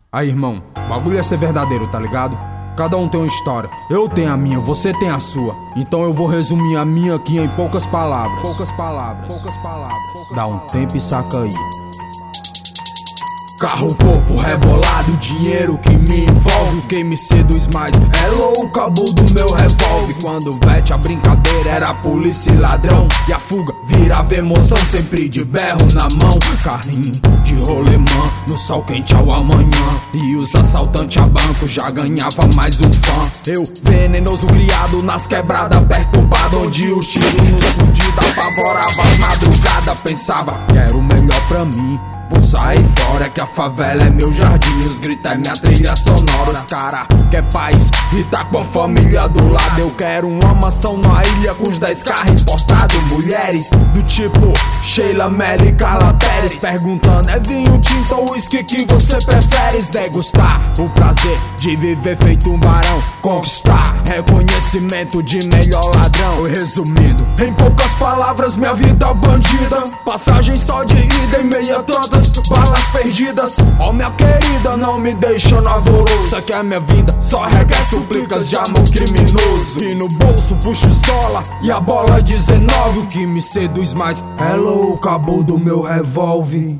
Aí, irmão, o bagulho é ser verdadeiro, tá ligado? Cada um tem uma história. Eu tenho a minha, você tem a sua. Então eu vou resumir a minha aqui em poucas palavras. Poucas palavras. Dá um tempo e saca aí. Carro, corpo, rebolado, dinheiro que me envolve. Quem me seduz mais é louco, o cabo do meu revólver. Quando vete a brincadeira era polícia e ladrão, e a fuga virava emoção, sempre de berro na mão. Carrinho de rolemã, no sol quente ao amanhã, e os assaltantes a banco já ganhava mais um fã. Eu, venenoso criado nas quebradas perturbado, onde os tiros nos fudidos apavorava as madrugadas. Pensava que era o melhor pra mim, vou sair fora que a favela é meu jardim, os gritos é minha trilha sonora. Os cara quer paz e tá com a família do lado. Eu quero uma mansão na ilha com os 10 carros importados. Mulheres do tipo Sheila, Melly e Carla Pérez, perguntando: é vinho tinto ou whisky que você prefere? Degustar o prazer de viver feito um barão, conquistar reconhecimento de melhor ladrão. Resumindo, em poucas palavras, minha vida bandida, passagem só de ida em meia tantas balas perdidas. Oh minha querida, não me deixa no alvoroço. Isso aqui é minha vida, só requer súplicas de amor criminoso. E no bolso puxo os dólar e a bola 19. O que me seduz mais é louco, o cabo do meu revólver.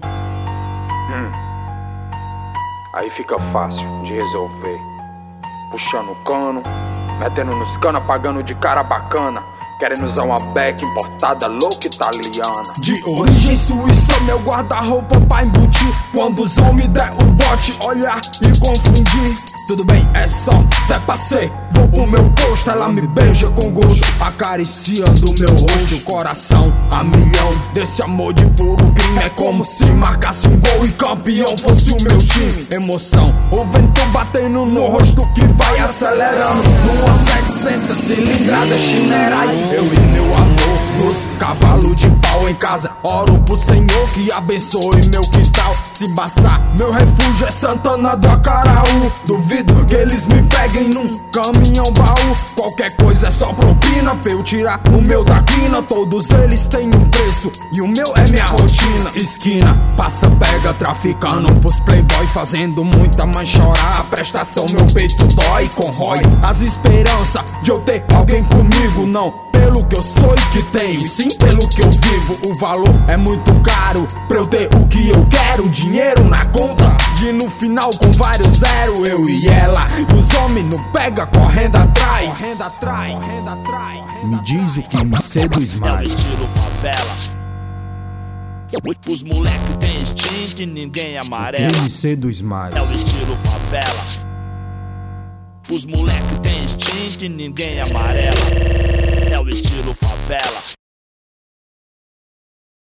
Aí fica fácil de resolver. Puxando o cano, metendo nos canos, apagando de cara bacana, querendo usar uma beca importada louca italiana. De origem suíça, meu guarda-roupa pra embutir. Quando os homens der o bote, olhar e confundir. Tudo bem, é só cê passei. Vou pro meu posto, ela me beija com gosto, acariciando meu rosto. Coração a milhão, desse amor de puro crime. É como se marcasse um gol e campeão fosse o meu time. Emoção, o vento batendo no rosto que vai acelerando. Numa 700 cilindrada chinerai, eu e meu amor nos cavalo de pau em casa. Oro pro Senhor que abençoe meu quintal. Se embaçar, meu refúgio é Santana do Acaraú. Duvido que eles me peguem num caminhão baú. Qualquer coisa é só propina pra eu tirar o meu da quina. Todos eles têm um preço e o meu é minha rotina. Esquina, passa, pega, traficando pros playboy, fazendo muita mãe chorar. A prestação, meu peito dói, corrói as esperanças de eu ter alguém comigo. Não pelo que eu sou e que tenho, sim pelo que eu vivo. O valor é muito caro pra eu ter o que eu quero. Dinheiro na conta, de no final com vários zero. Eu e ela, e os homens não pega correndo atrás. Me diz o que me seduz mais. É o estilo favela. Os moleque tem instinto e ninguém amarela. O que me seduz mais? É o estilo favela. Os moleque tem instinto e ninguém amarela. É o estilo favela.